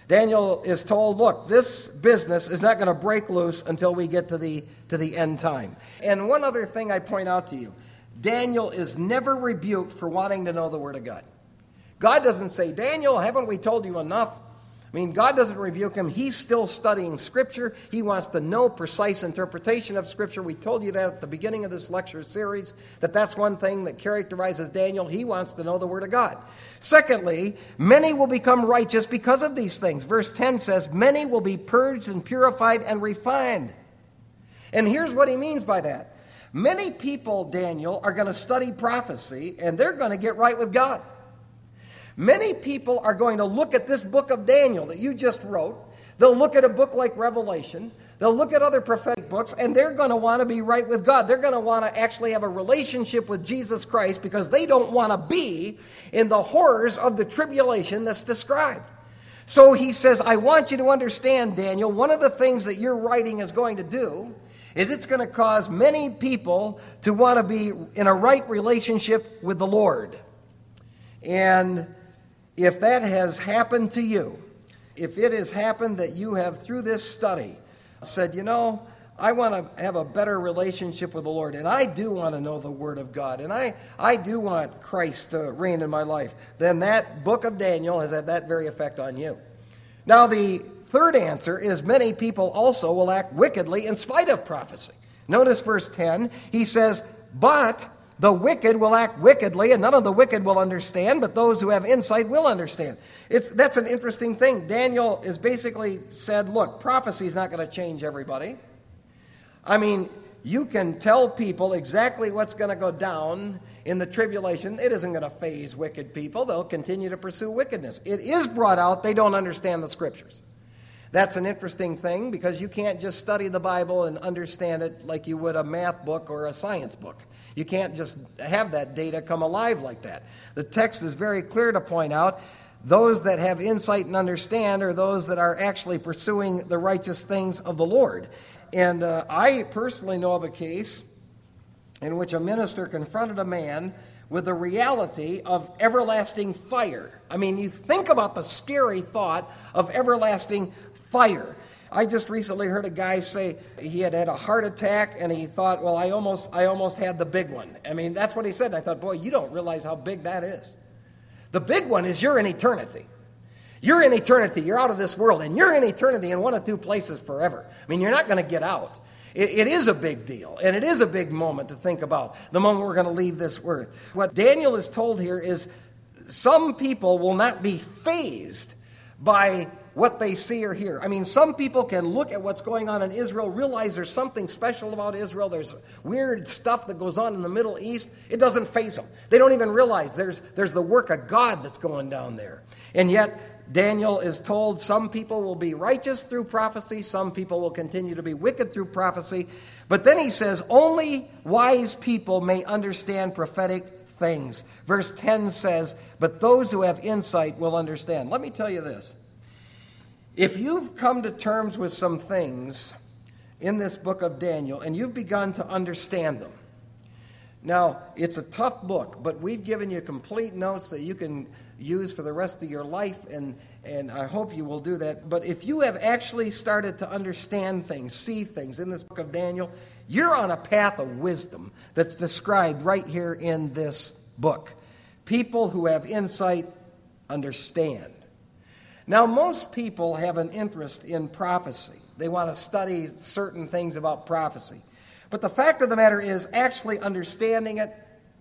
Daniel is told, look, this business is not going to break loose until we get to the end time. And one other thing I point out to you, Daniel is never rebuked for wanting to know the Word of God. God doesn't say, Daniel, haven't we told you enough? I mean, God doesn't rebuke him. He's still studying Scripture. He wants to know precise interpretation of Scripture. We told you that at the beginning of this lecture series, that's one thing that characterizes Daniel. He wants to know the Word of God. Secondly, many will become righteous because of these things. Verse 10 says, many will be purged and purified and refined. And here's what he means by that. Many people, Daniel, are going to study prophecy, and they're going to get right with God. Many people are going to look at this book of Daniel that you just wrote. They'll look at a book like Revelation. They'll look at other prophetic books, and they're going to want to be right with God. They're going to want to actually have a relationship with Jesus Christ because they don't want to be in the horrors of the tribulation that's described. So he says, I want you to understand, Daniel, one of the things that your writing is going to do is it's going to cause many people to want to be in a right relationship with the Lord. And if that has happened to you, if it has happened that you have, through this study, said, I want to have a better relationship with the Lord, and I do want to know the Word of God, and I do want Christ to reign in my life, then that book of Daniel has had that very effect on you. Now, the third answer is many people also will act wickedly in spite of prophecy. Notice verse 10, he says, but the wicked will act wickedly, and none of the wicked will understand, but those who have insight will understand. That's an interesting thing. Daniel is basically said, look, prophecy is not going to change everybody. I mean, you can tell people exactly what's going to go down in the tribulation. It isn't going to faze wicked people. They'll continue to pursue wickedness. It is brought out they don't understand the Scriptures. That's an interesting thing because you can't just study the Bible and understand it like you would a math book or a science book. You can't just have that data come alive like that. The text is very clear to point out those that have insight and understand are those that are actually pursuing the righteous things of the Lord. And I personally know of a case in which a minister confronted a man with the reality of everlasting fire. I mean, you think about the scary thought of everlasting fire. I just recently heard a guy say he had a heart attack and he thought, well, I almost had the big one. I mean, that's what he said. And I thought, boy, you don't realize how big that is. The big one is you're in eternity. You're in eternity. You're out of this world, and you're in eternity in one of two places forever. I mean, you're not going to get out. It is a big deal, and it is a big moment to think about, the moment we're going to leave this earth. What Daniel is told here is some people will not be fazed by what they see or hear. I mean, some people can look at what's going on in Israel, realize there's something special about Israel, there's weird stuff that goes on in the Middle East. It doesn't faze them. They don't even realize there's the work of God that's going down there. And yet, Daniel is told some people will be righteous through prophecy, some people will continue to be wicked through prophecy. But then he says, only wise people may understand prophetic things. Verse 10 says, but those who have insight will understand. Let me tell you this. If you've come to terms with some things in this book of Daniel and you've begun to understand them, now, it's a tough book, but we've given you complete notes that you can use for the rest of your life, and I hope you will do that. But if you have actually started to understand things, see things in this book of Daniel, you're on a path of wisdom that's described right here in this book. People who have insight understand. Now, most people have an interest in prophecy. They want to study certain things about prophecy. But the fact of the matter is, actually understanding it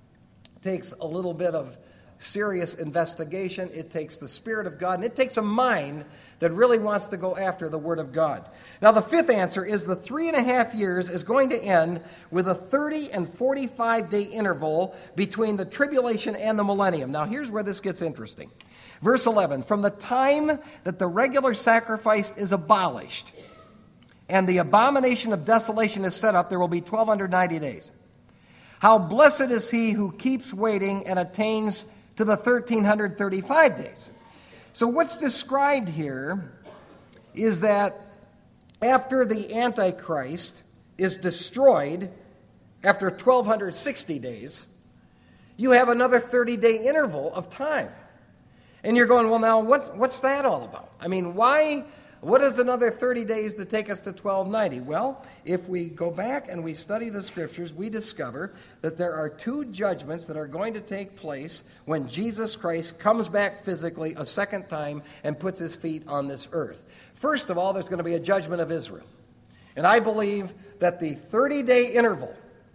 takes a little bit of serious investigation. It takes the Spirit of God, and it takes a mind that really wants to go after the Word of God. Now, the fifth answer is the 3.5 years is going to end with a 30 and 45-day interval between the tribulation and the millennium. Now, here's where this gets interesting. Verse 11, from the time that the regular sacrifice is abolished and the abomination of desolation is set up, there will be 1,290 days. How blessed is he who keeps waiting and attains to the 1,335 days. So what's described here is that after the Antichrist is destroyed, after 1,260 days, you have another 30-day interval of time. And you're going, well, now, what's that all about? I mean, why? What is another 30 days to take us to 1290? Well, if we go back and we study the Scriptures, we discover that there are two judgments that are going to take place when Jesus Christ comes back physically a second time and puts his feet on this earth. First of all, there's going to be a judgment of Israel. And I believe that the 30-day interval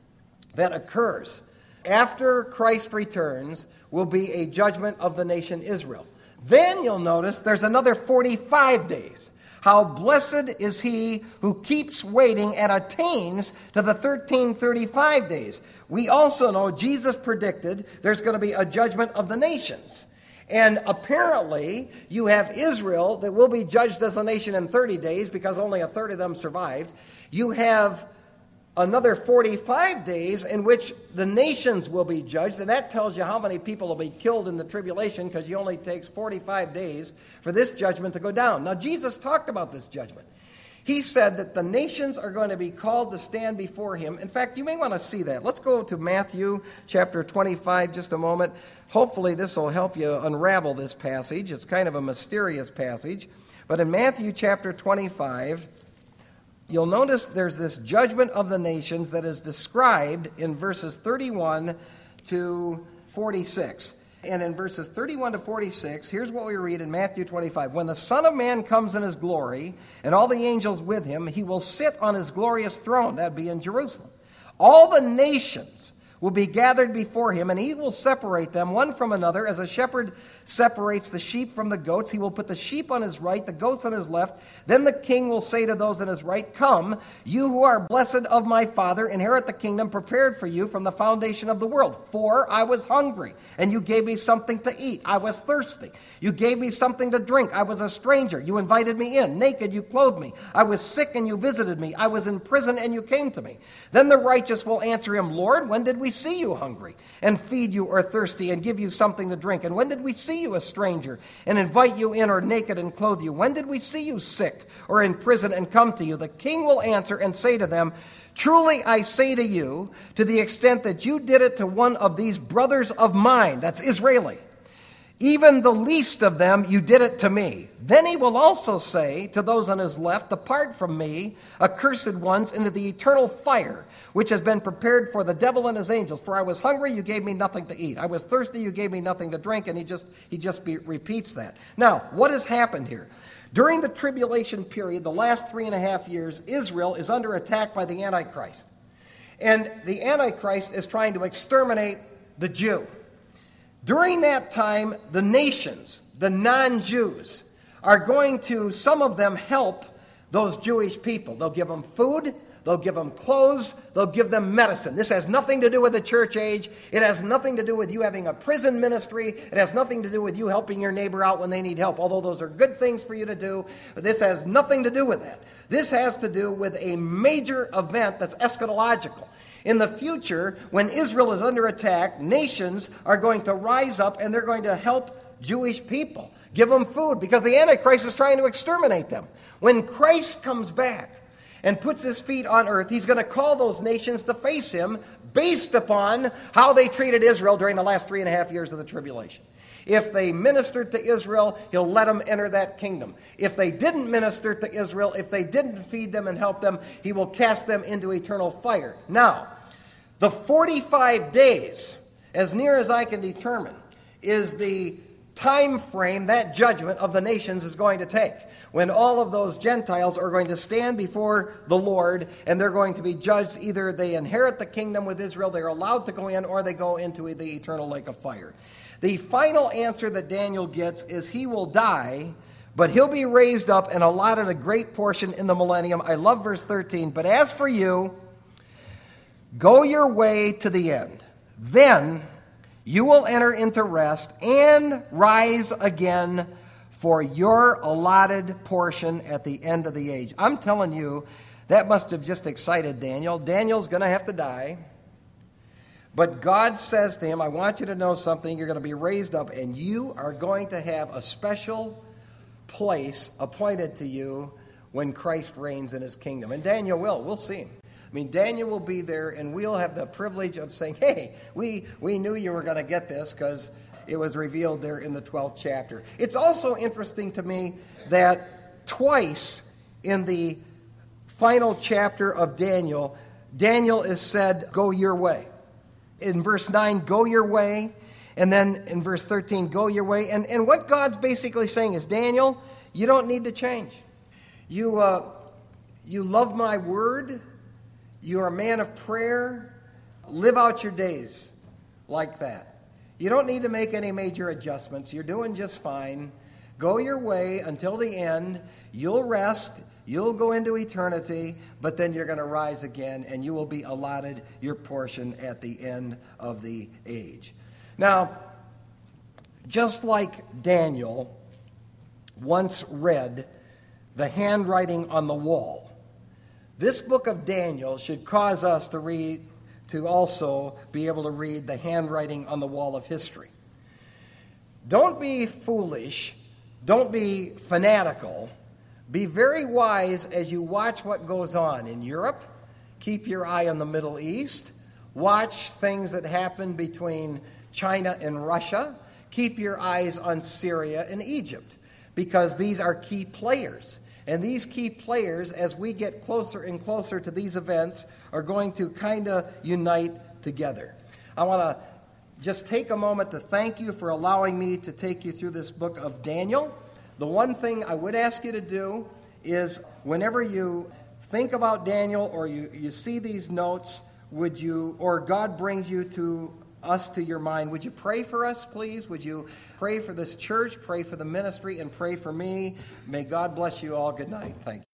that occurs after Christ returns will be a judgment of the nation Israel. Then you'll notice there's another 45 days. How blessed is he who keeps waiting and attains to the 1335 days. We also know Jesus predicted there's going to be a judgment of the nations. And apparently you have Israel that will be judged as a nation in 30 days because only a third of them survived. You have another 45 days in which the nations will be judged, and that tells you how many people will be killed in the tribulation, because it only takes 45 days for this judgment to go down. Now, Jesus talked about this judgment. He said that the nations are going to be called to stand before him. In fact, you may want to see that. Let's go to Matthew chapter 25 just a moment. Hopefully this will help you unravel this passage. It's kind of a mysterious passage. But in Matthew chapter 25, you'll notice there's this judgment of the nations that is described in verses 31 to 46. And in verses 31 to 46, here's what we read in Matthew 25. When the Son of Man comes in his glory, and all the angels with him, he will sit on his glorious throne. That'd be in Jerusalem. All the nations will be gathered before him, and he will separate them one from another, as a shepherd separates the sheep from the goats. He will put the sheep on his right, the goats on his left. Then the king will say to those on his right, "Come, you who are blessed of my Father, inherit the kingdom prepared for you from the foundation of the world. For I was hungry, and you gave me something to eat. I was thirsty. You gave me something to drink. I was a stranger. You invited me in. Naked, you clothed me. I was sick, and you visited me. I was in prison, and you came to me." Then the righteous will answer him, "Lord, when did we see you hungry and feed you, or thirsty and give you something to drink? And when did we see you a stranger and invite you in, or naked and clothe you? When did we see you sick or in prison and come to you?" The king will answer and say to them, "Truly I say to you, to the extent that you did it to one of these brothers of mine," that's Israeli, "even the least of them, you did it to me." Then he will also say to those on his left, "Depart from me, accursed ones, into the eternal fire, which has been prepared for the devil and his angels. For I was hungry, you gave me nothing to eat. I was thirsty, you gave me nothing to drink." And he just repeats that. Now, what has happened here? During the tribulation period, the last 3.5 years, Israel is under attack by the Antichrist. And the Antichrist is trying to exterminate the Jew. During that time, the nations, the non-Jews, are going to, some of them, help those Jewish people. They'll give them food, they'll give them clothes, they'll give them medicine. This has nothing to do with the church age. It has nothing to do with you having a prison ministry. It has nothing to do with you helping your neighbor out when they need help, although those are good things for you to do. But this has nothing to do with that. This has to do with a major event that's eschatological. In the future, when Israel is under attack, nations are going to rise up and they're going to help Jewish people, give them food, because the Antichrist is trying to exterminate them. When Christ comes back and puts his feet on earth, he's going to call those nations to face him based upon how they treated Israel during the last 3.5 years of the tribulation. If they ministered to Israel, he'll let them enter that kingdom. If they didn't minister to Israel, if they didn't feed them and help them, he will cast them into eternal fire. Now, the 45 days, as near as I can determine, is the time frame that judgment of the nations is going to take, when all of those Gentiles are going to stand before the Lord, and they're going to be judged. Either they inherit the kingdom with Israel, they're allowed to go in, or they go into the eternal lake of fire. The final answer that Daniel gets is he will die, but he'll be raised up and allotted a great portion in the millennium. I love verse 13. "But as for you, go your way to the end. Then you will enter into rest and rise again for your allotted portion at the end of the age." I'm telling you, that must have just excited Daniel. Daniel's going to have to die. But God says to him, "I want you to know something. You're going to be raised up, and you are going to have a special place appointed to you when Christ reigns in his kingdom." And Daniel will. We'll see him. I mean, Daniel will be there, and we'll have the privilege of saying, "Hey, we knew you were going to get this," because it was revealed there in the 12th chapter. It's also interesting to me that twice in the final chapter of Daniel, Daniel is said, go your way. In verse 9, go your way. And then in verse 13, go your way. And what God's basically saying is, Daniel, you don't need to change. You love my word. You're a man of prayer. Live out your days like that. You don't need to make any major adjustments. You're doing just fine. Go your way until the end. You'll rest. You'll go into eternity, but then you're going to rise again, and you will be allotted your portion at the end of the age. Now, just like Daniel once read the handwriting on the wall, this book of Daniel should cause us to also be able to read the handwriting on the wall of history. Don't be foolish. Don't be fanatical. Be very wise as you watch what goes on in Europe. Keep your eye on the Middle East. Watch things that happen between China and Russia. Keep your eyes on Syria and Egypt, because these are key players. And these key players, as we get closer and closer to these events, are going to kind of unite together. I want to just take a moment to thank you for allowing me to take you through this book of Daniel. The one thing I would ask you to do is, whenever you think about Daniel or you see these notes, or God brings you to us to your mind, would you pray for us, please? Would you pray for this church, pray for the ministry, and pray for me? May God bless you all. Good night. Thank you.